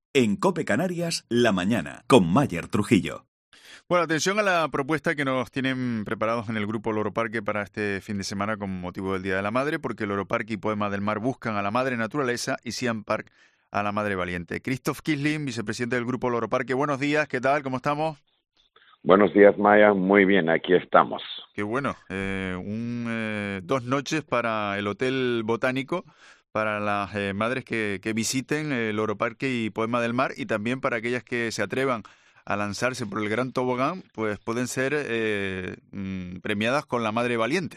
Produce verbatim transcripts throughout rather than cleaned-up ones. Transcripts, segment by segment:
En COPE Canarias, La Mañana, con Mayer Trujillo. Bueno, atención a la propuesta que nos tienen preparados en el grupo Loro Parque para este fin de semana con motivo del Día de la Madre, porque Loro Parque y Poema del Mar buscan a la madre naturaleza y Siam Park a la madre valiente. Christoph Kisling, vicepresidente del grupo Loro Parque, buenos días, ¿qué tal? ¿Cómo estamos? Buenos días, Maya. Muy bien, aquí estamos. Qué bueno. Eh, un, eh, dos noches para el Hotel Botánico, para las eh, madres que, que visiten el Loro Parque y Poema del Mar, y también para aquellas que se atrevan a lanzarse por el Gran Tobogán, pues pueden ser eh, mm, premiadas con la Madre Valiente.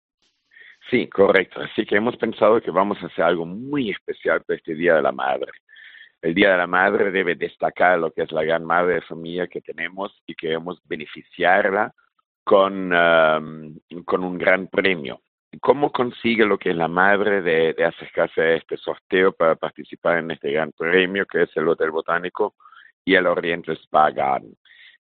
Sí, correcto. Así que hemos pensado que vamos a hacer algo muy especial para este Día de la Madre. El Día de la Madre debe destacar lo que es la gran madre de familia que tenemos y queremos beneficiarla con, um, con un gran premio. ¿Cómo consigue lo que es la madre de, de acercarse a este sorteo para participar en este gran premio que es el Hotel Botánico y el Oriental Spa Garden?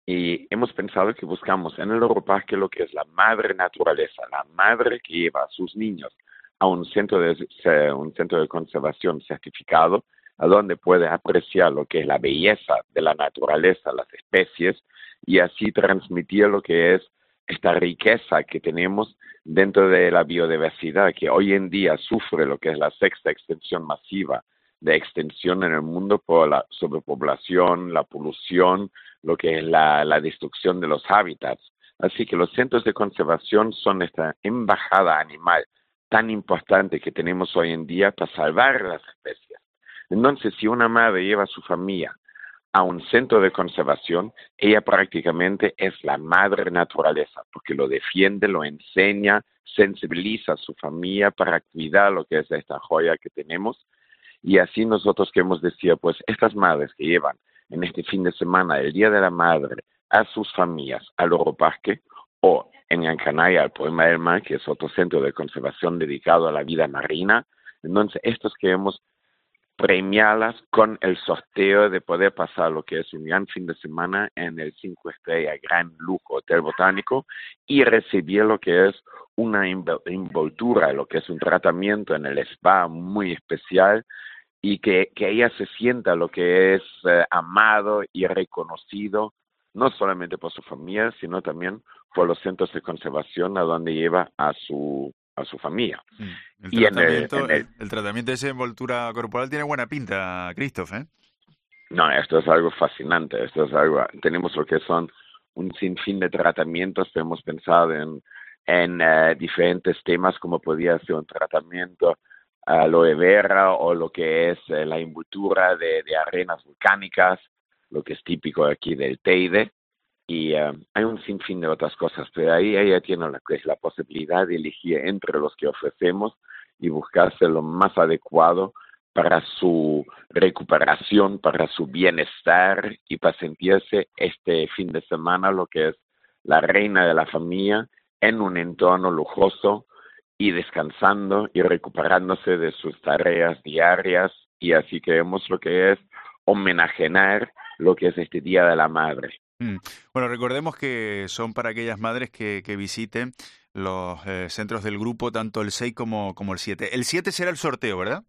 Y hemos pensado que buscamos en el Loro Parque lo que es la madre naturaleza, la madre que lleva a sus niños a un centro de, un centro de conservación certificado, a donde puede apreciar lo que es la belleza de la naturaleza, las especies, y así transmitir lo que es esta riqueza que tenemos dentro de la biodiversidad, que hoy en día sufre lo que es la sexta extinción masiva de extensión en el mundo por la sobrepoblación, la polución, lo que es la, la destrucción de los hábitats. Así que los centros de conservación son esta embajada animal tan importante que tenemos hoy en día para salvar las especies. Entonces, si una madre lleva a su familia a un centro de conservación, ella prácticamente es la madre naturaleza, porque lo defiende, lo enseña, sensibiliza a su familia para cuidar lo que es esta joya que tenemos. Y así nosotros queremos decir, pues estas madres que llevan en este fin de semana, el Día de la Madre, a sus familias al Loro Parque, o en Gran Canaria al Poema del Mar, que es otro centro de conservación dedicado a la vida marina. Entonces, estos queremos premiarlas con el sorteo de poder pasar lo que es un gran fin de semana en el cinco estrella Gran Lujo Hotel Botánico y recibir lo que es una envoltura, lo que es un tratamiento en el spa muy especial y que, que ella se sienta lo que es eh, amado y reconocido, no solamente por su familia, sino también por los centros de conservación a donde lleva a su a su familia. Mm. El Y en el, tratamiento, en el el, el tratamiento de esa envoltura corporal tiene buena pinta, Christoph, ¿eh? No, esto es algo fascinante, esto es algo, tenemos lo que son un sinfín de tratamientos, hemos pensado en, en uh, diferentes temas como podría ser un tratamiento aloe vera o lo que es uh, la envoltura de, de arenas volcánicas, lo que es típico aquí del Teide, y uh, hay un sinfín de otras cosas, pero ahí ella tiene la, la posibilidad de elegir entre los que ofrecemos y buscarse lo más adecuado para su recuperación, para su bienestar y para sentirse este fin de semana lo que es la reina de la familia en un entorno lujoso y descansando y recuperándose de sus tareas diarias y así queremos lo que es homenajear lo que es este Día de la Madre. Mm. Bueno, recordemos que son para aquellas madres que, que visiten los eh, centros del grupo, tanto el seis como, como el siete. El siete será el sorteo, ¿verdad?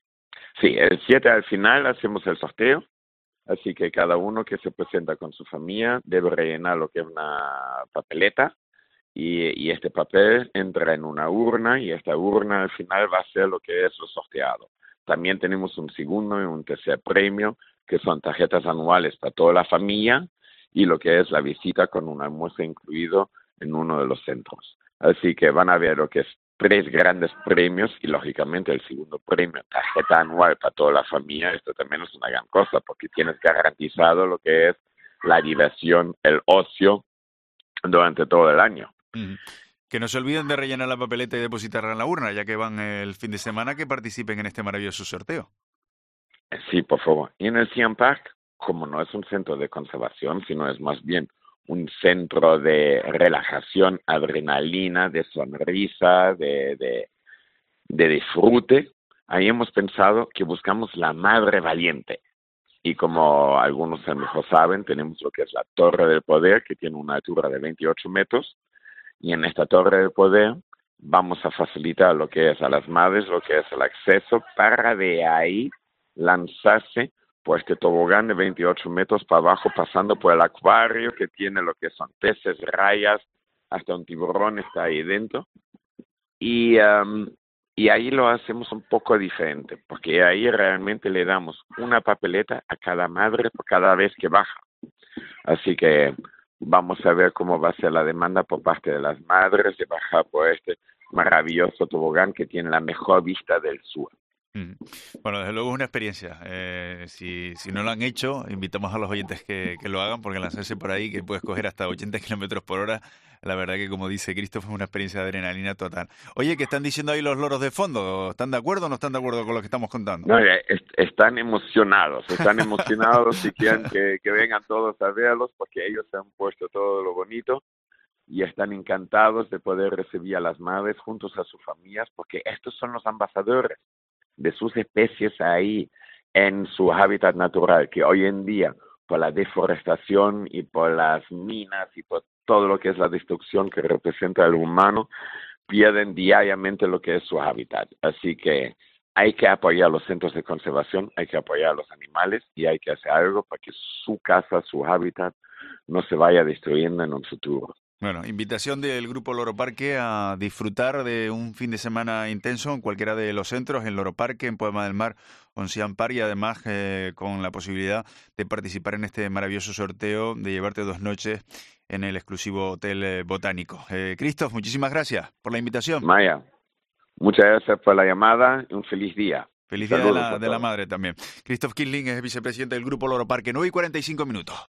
Sí, el siete al final hacemos el sorteo, así que cada uno que se presenta con su familia debe rellenar lo que es una papeleta y, y este papel entra en una urna y esta urna al final va a ser lo que es lo sorteado. También tenemos un segundo y un tercer premio que son tarjetas anuales para toda la familia y lo que es la visita con un almuerzo incluido en uno de los centros. Así que van a ver lo que es tres grandes premios y lógicamente el segundo premio, tarjeta anual para toda la familia. Esto también es una gran cosa porque tienes garantizado lo que es la diversión, el ocio durante todo el año. Mm. Que no se olviden de rellenar la papeleta y depositarla en la urna, ya que van el fin de semana, que participen en este maravilloso sorteo. Sí, por favor. Y en el Siam Park, como no es un centro de conservación, sino es más bien un centro de relajación, adrenalina, de sonrisa, de, de, de disfrute, ahí hemos pensado que buscamos la madre valiente. Y como algunos a lo mejor saben, tenemos lo que es la Torre del Poder, que tiene una altura de veintiocho metros, y en esta Torre del Poder vamos a facilitar lo que es a las madres, lo que es el acceso, para de ahí lanzarse por este tobogán de veintiocho metros para abajo, pasando por el acuario que tiene lo que son peces, rayas, hasta un tiburón está ahí dentro. Y, um, y ahí lo hacemos un poco diferente, porque ahí realmente le damos una papeleta a cada madre por cada vez que baja. Así que vamos a ver cómo va a ser la demanda por parte de las madres de bajar por este maravilloso tobogán que tiene la mejor vista del sur. Mm. Bueno, desde luego es una experiencia. Eh, si, si no lo han hecho, invitamos a los oyentes que, que lo hagan, porque lanzarse por ahí, que puedes coger hasta ochenta kilómetros por hora, la verdad que, como dice Christoph, es una experiencia de adrenalina total. Oye, ¿qué están diciendo ahí los loros de fondo? ¿Están de acuerdo o no están de acuerdo con lo que estamos contando? No, est están emocionados, están emocionados y quieren que, que vengan todos a verlos, porque ellos han puesto todo lo bonito y están encantados de poder recibir a las madres juntos a sus familias, porque estos son los ambasadores de sus especies ahí en su hábitat natural, que hoy en día, por la deforestación y por las minas y por todo lo que es la destrucción que representa el humano, pierden diariamente lo que es su hábitat. Así que hay que apoyar los centros de conservación, hay que apoyar a los animales y hay que hacer algo para que su casa, su hábitat, no se vaya destruyendo en un futuro. Bueno, invitación del Grupo Loro Parque a disfrutar de un fin de semana intenso en cualquiera de los centros, en Loro Parque, en Poema del Mar o en Sian Park, y además eh, con la posibilidad de participar en este maravilloso sorteo de llevarte dos noches en el exclusivo Hotel eh, Botánico. Eh, Christoph, muchísimas gracias por la invitación. Maya, muchas gracias por la llamada y un feliz día. Feliz día de la, de la madre también. Christoph Quisling es vicepresidente del Grupo Loro Parque. nueve y cuarenta y cinco minutos.